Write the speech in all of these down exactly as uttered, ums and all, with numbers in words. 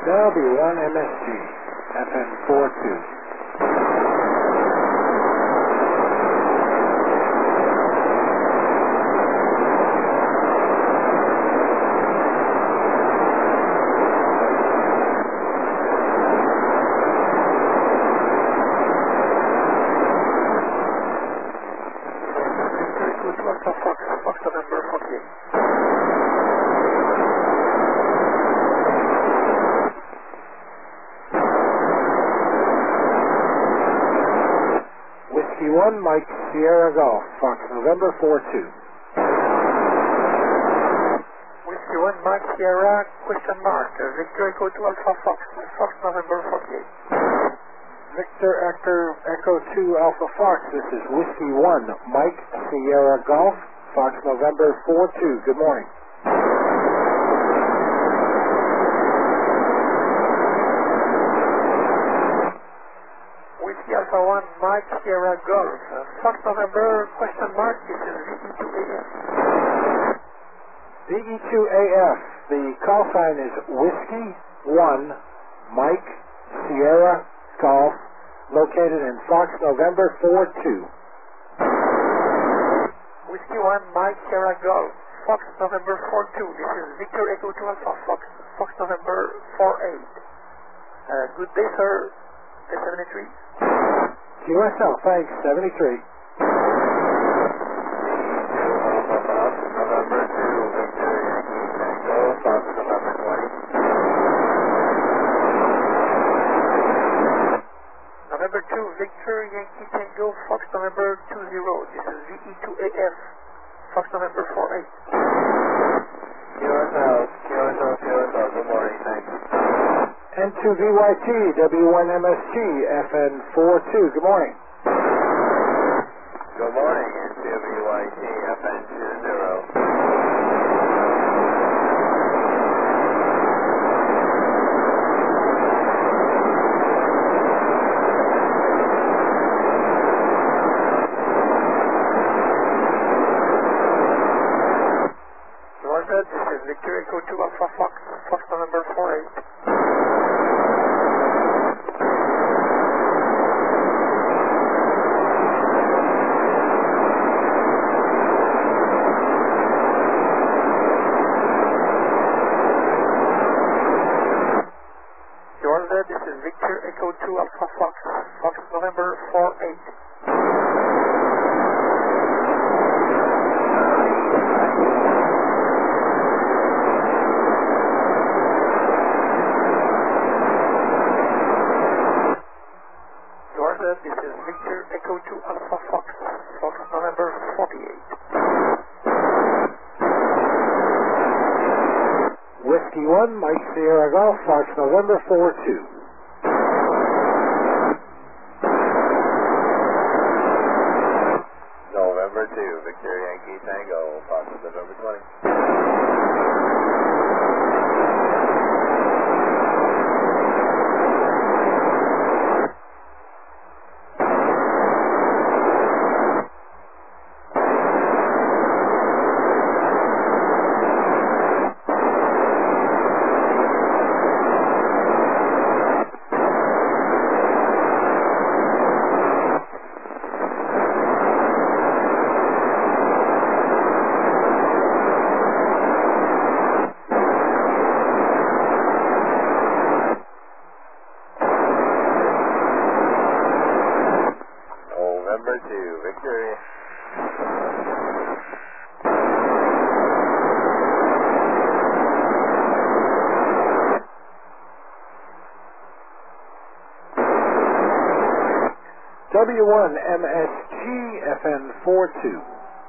W one M S G, F N four two. one Mike Sierra Golf, Fox November four two. Whiskey one Mike Sierra, question mark, Victor Echo two Alpha Fox, Fox November forty-eight. Victor Echo, Echo two Alpha Fox, this is Whiskey one Mike Sierra Golf, Fox November four two. Good morning. Alpha one Mike Sierra Golf, uh, Fox November, question mark, this is V E two A F. V E two A F, the call sign is Whiskey one Mike Sierra Golf, located in Fox November four two. Whiskey one Mike Sierra Golf, Fox November four two, this is Victor Echo two Alpha Fox, Fox November four eight. Uh, good day, sir. seventy-three. Q S L, thanks, seventy-three. November two, Victor Yankee Tango, Fox November twenty. November two, Victor Yankee Tango, Fox November two zero. This is V E two A F, Fox November four eight. Q S L, Q S L, Q S L, good morning, thanks. N two V Y T, W one M S G, F N four two. Good morning. Good morning, N two V Y T, F N two zero. Georgia, this is Victor Echo two Alpha Fox, Fox November four eight. This is Victor Echo two Alpha Fox, Fox November four eight. Georgia, this is Victor Echo two Alpha Fox, Fox November forty-eight. Whiskey one Mike Sierra Golf, Fox November four two. November two, Victor Yankee Tango, Fox November twenty. November two, Victory. W one M S G, F N four two.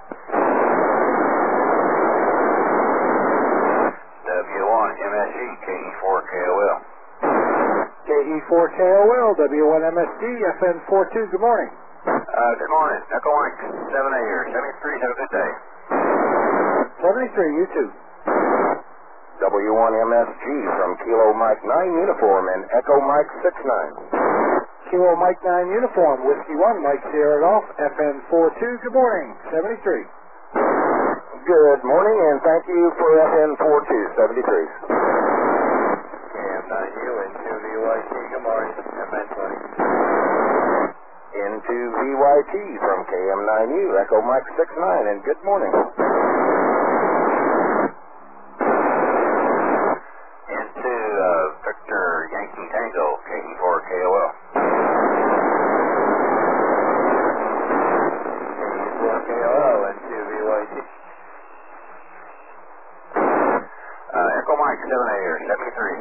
W one M S G, K E four K O L. K E four K O L, W one M S G, F N four two. Good morning. Uh, good morning. Echo Mike, seven eight here, seventy-three, have a good day. seventy-three, you too. W one M S G from Kilo Mike nine Uniform and Echo Mike six nine. Kilo Mike nine Uniform, Whiskey one Mike Sierra Golf, F N four two. Good morning, seventy-three. Good morning, and thank you for F N four two, seventy-three. Cam nine U, V Y T from K M nine U, Echo Mike six nine, and good morning. Into uh, Victor Yankee Tango, K E four K O L. K E four K O L, into V Y T. Uh, Echo Mike seven A here, seventy-three.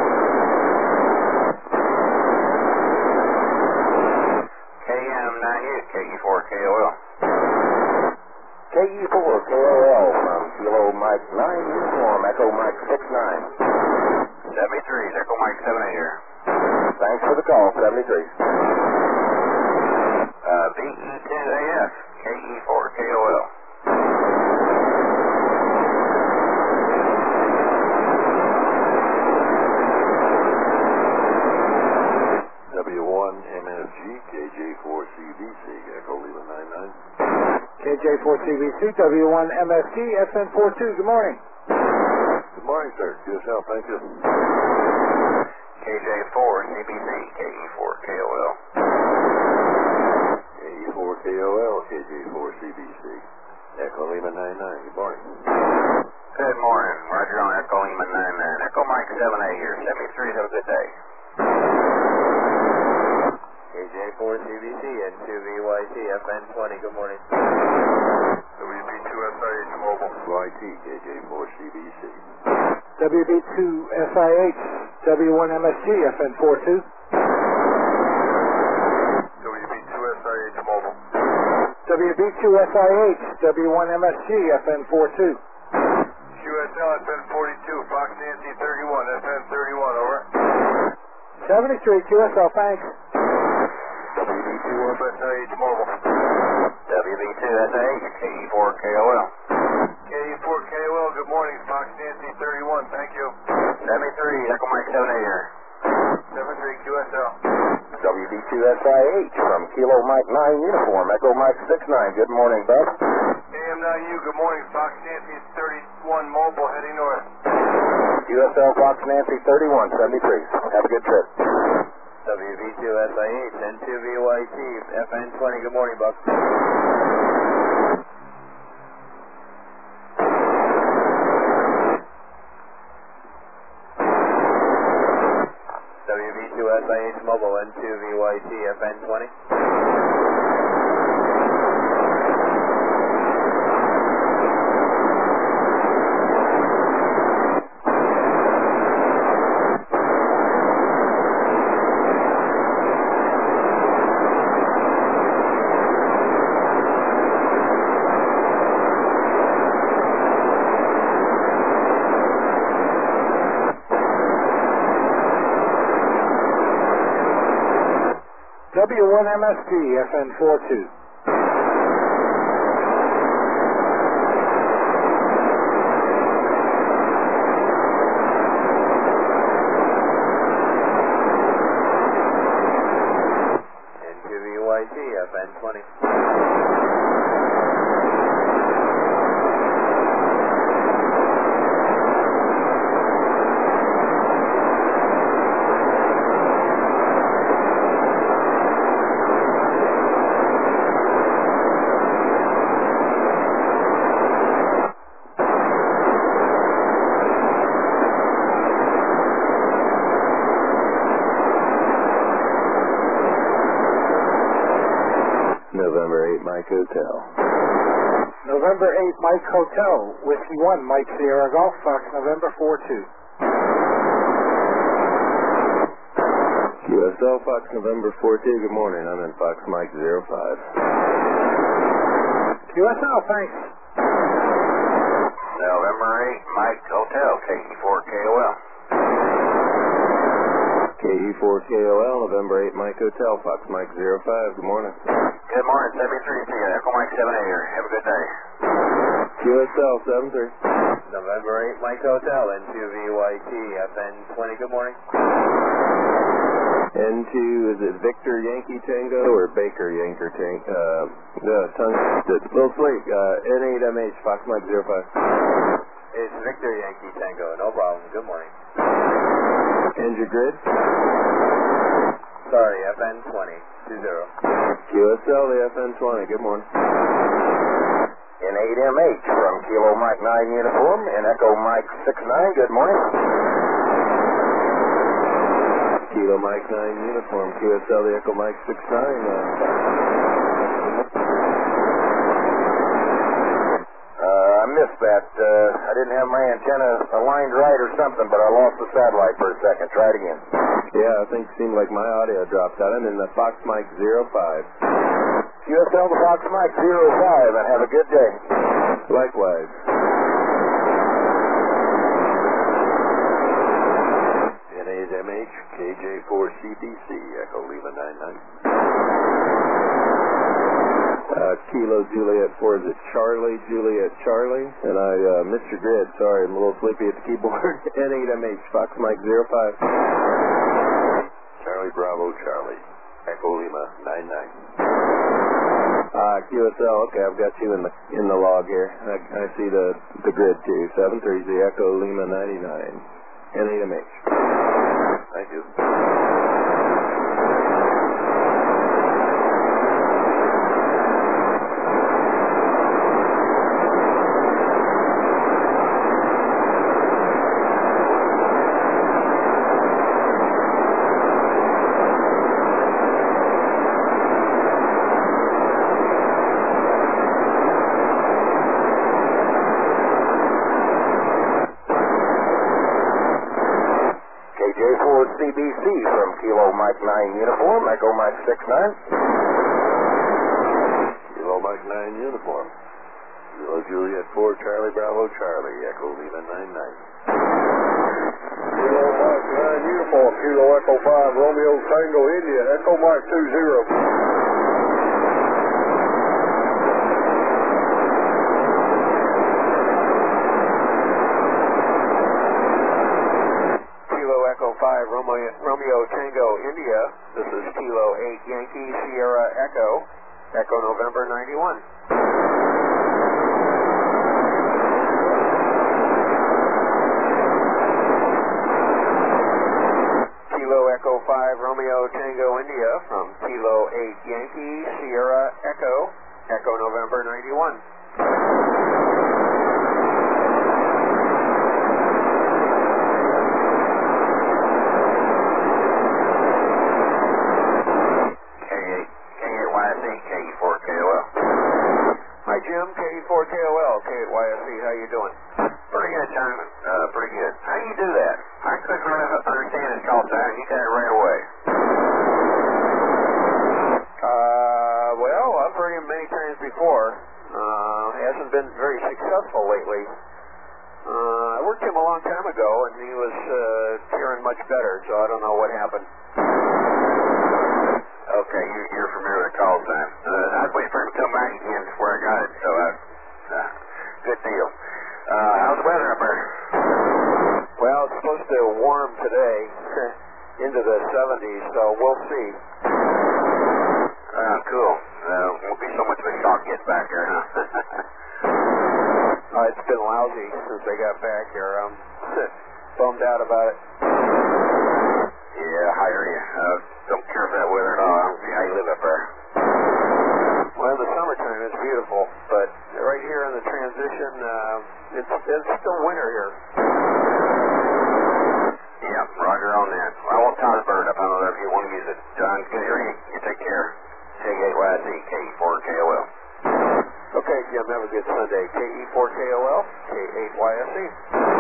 K M nine U, K E four K O L. K E four K O L from Kilo Mike nine uniform, Echo Mike six nine. seventy-three, Echo Mike seven A here. Thanks for the call, seventy-three. Uh, B E two A F, K E four K O L. W one M S G, K J four C B C, Echo Lima nine nine. K J four C B C, W one M S G, F N four two, good morning. Good morning, sir. Q S L, thank you. K J four C B C, K E four K O L. K E four K O L, K J four C B C, Echo Lima nine nine, good morning. Good morning, Roger on Echo Lima nine nine. Echo Mike seven A here, seventy-three, have a good day. K J four C B C and two V Y T, F N twenty, good morning. W B two S I H Mobile. Y T, K J four C B C. W B two S I H, W one M S G, F N four two. W B two S I H Mobile. W B two S I H, W one M S G, F N four two. Q S L F N forty-two, Fox Nancy thirty-one, F N thirty-one, over. seventy-three, Q S L, thanks. W B two F S I H Mobile. W B two S I H, K E four K O L. K E four K O L, good morning, Fox Nancy thirty-one, thank you. seventy-three, Echo Mike seven A here. seventy-three, Q S L. W B two S I H from Kilo Mike nine uniform, Echo Mike six nine, good morning, bud. K M nine U, good morning, Fox Nancy thirty-one mobile, heading north. Q S L Fox Nancy thirty-one, seventy-three, have a good trip. W B two S I H and two V Y T, F N twenty, good morning, Buck. W B two S I H Mobile and two V Y T, F N twenty. W one M S G, F N four two. And two V Y T, F N twenty. November eighth, Mike Hotel. November eighth, Mike Hotel, Whiskey one, Mike Sierra Golf, Fox November four two. Q S L Fox November four two, good morning. I'm in Fox Mike zero five. Q S L, thanks. November eighth, Mike Hotel, K E four K O L. K E four K O L, November eighth, Mike Hotel, Fox Mike zero five, good morning. Good morning, seventy-three, see you. Echo Mike seven A here. Have a good day. Q S L seven three. November eighth, Mike Hotel, N two V Y T, F N twenty, good morning. N two, is it Victor Yankee Tango or Baker Yankee Tango? Uh, the tongue, little sleep, uh, N eight M H, Fox Mike zero five. It's Victor Yankee Tango, no problem. Good morning. And your grid? Sorry, F N twenty, two zero. Q S L, the F N twenty, good morning. N eight M H from Kilo Mike nine Uniform and Echo Mike six nine, good morning. Kilo Mike nine Uniform, Q S L, the Echo Mike six nine. Uh, uh, I missed that. Uh, I didn't have my antenna aligned right or something, but I lost the satellite for a second. Try it again. yeah, I think it seemed like my audio dropped out. I'm in the Fox Mike zero five. Q S L to Fox Mike zero five, and have a good day. Likewise. N eight M H, K J four C B C, Echo Lima nine nine. Uh, Kilo Juliet four, is it Charlie Juliet Charlie? And I uh, missed your grid, sorry, I'm a little sleepy at the keyboard. N eight M H, Fox Mike zero five. Charlie Bravo Charlie, Echo Lima nine nine. Uh, Q S L, okay, I've got you in the in the log here. I, I see the, the grid too. seven three zero Echo Lima ninety-nine. N eight M H. Thank you. C B C from Kilo Mike nine Uniform, Echo Mike six nine. Kilo Mike nine Uniform. Kilo Juliet four, Charlie Bravo Charlie, Echo Lima nine nine. Kilo Mike nine Uniform, Kilo Echo five, Romeo Tango India, Echo Mike two zero. five Romeo, Romeo Tango India. This is Kilo eight Yankee Sierra Echo, Echo November ninety-one. Kilo Echo five Romeo Tango India from Kilo eight Yankee Sierra Echo, Echo November ninety-one. Hi Jim, K E four K O L, K eight Y S E, how you doing? Pretty good, John. Uh, pretty good. How do you do that? I couldn't really understand his call sign. You got it right away. Uh, well, I've heard him many times before. Uh, hasn't been very successful lately. Uh, I worked him a long time ago, and he was uh, hearing much better, so I don't know what happened. Okay, you, you're familiar with the call sign. Uh, I was waiting for him to come back again before I got it, so uh, uh, good deal. Uh, how's the weather up there? Well, it's supposed to warm today into the seventies, so we'll see. Ah, cool. Uh, won't be so much of a shock getting back here, huh? uh, it's been lousy since they got back here. I'm bummed out about it. Yeah, I hear you. Uh, don't care for that weather at all. I don't see how you live up there. Well, in the summertime it's beautiful, but right here in the transition, uh, it's, it's still winter here. Yeah, roger on that. I won't toss a bird up on there if you want to use it. John, good hearing. You take care. K eight Y S E, K E four K O L. Okay, Jim, have a good Sunday. K E four K O L, K eight Y S E.